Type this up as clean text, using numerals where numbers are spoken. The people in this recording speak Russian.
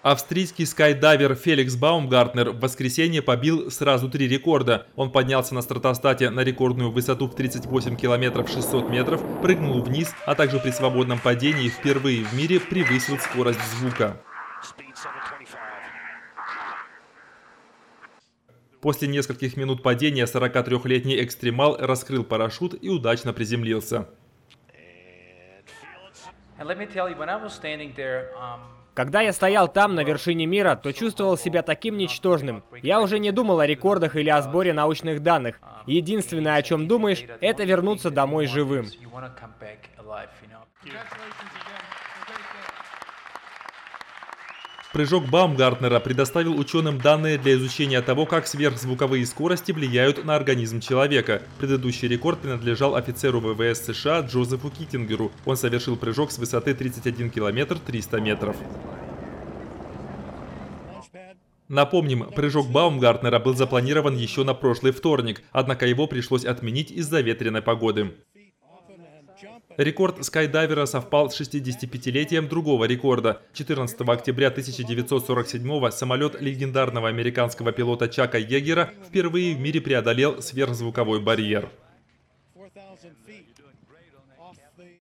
Австрийский скайдайвер Феликс Баумгартнер в воскресенье побил сразу 3 рекорда. Он поднялся на стратостате на рекордную высоту в 38 километров 600 метров, прыгнул вниз, а также при свободном падении впервые в мире превысил скорость звука. После нескольких минут падения 43-летний экстремал раскрыл парашют и удачно приземлился. Когда я стоял там, на вершине мира, то чувствовал себя таким ничтожным. Я уже не думал о рекордах или о сборе научных данных. Единственное, о чем думаешь, это вернуться домой живым. Прыжок Баумгартнера предоставил ученым данные для изучения того, как сверхзвуковые скорости влияют на организм человека. Предыдущий рекорд принадлежал офицеру ВВС США Джозефу Киттингеру. Он совершил прыжок с высоты 31 километр 300 метров. Напомним, прыжок Баумгартнера был запланирован еще на прошлый вторник, однако его пришлось отменить из-за ветреной погоды. Рекорд скайдайвера совпал с 65-летием другого рекорда. 14 октября 1947-го самолет легендарного американского пилота Чака Йегера впервые в мире преодолел сверхзвуковой барьер.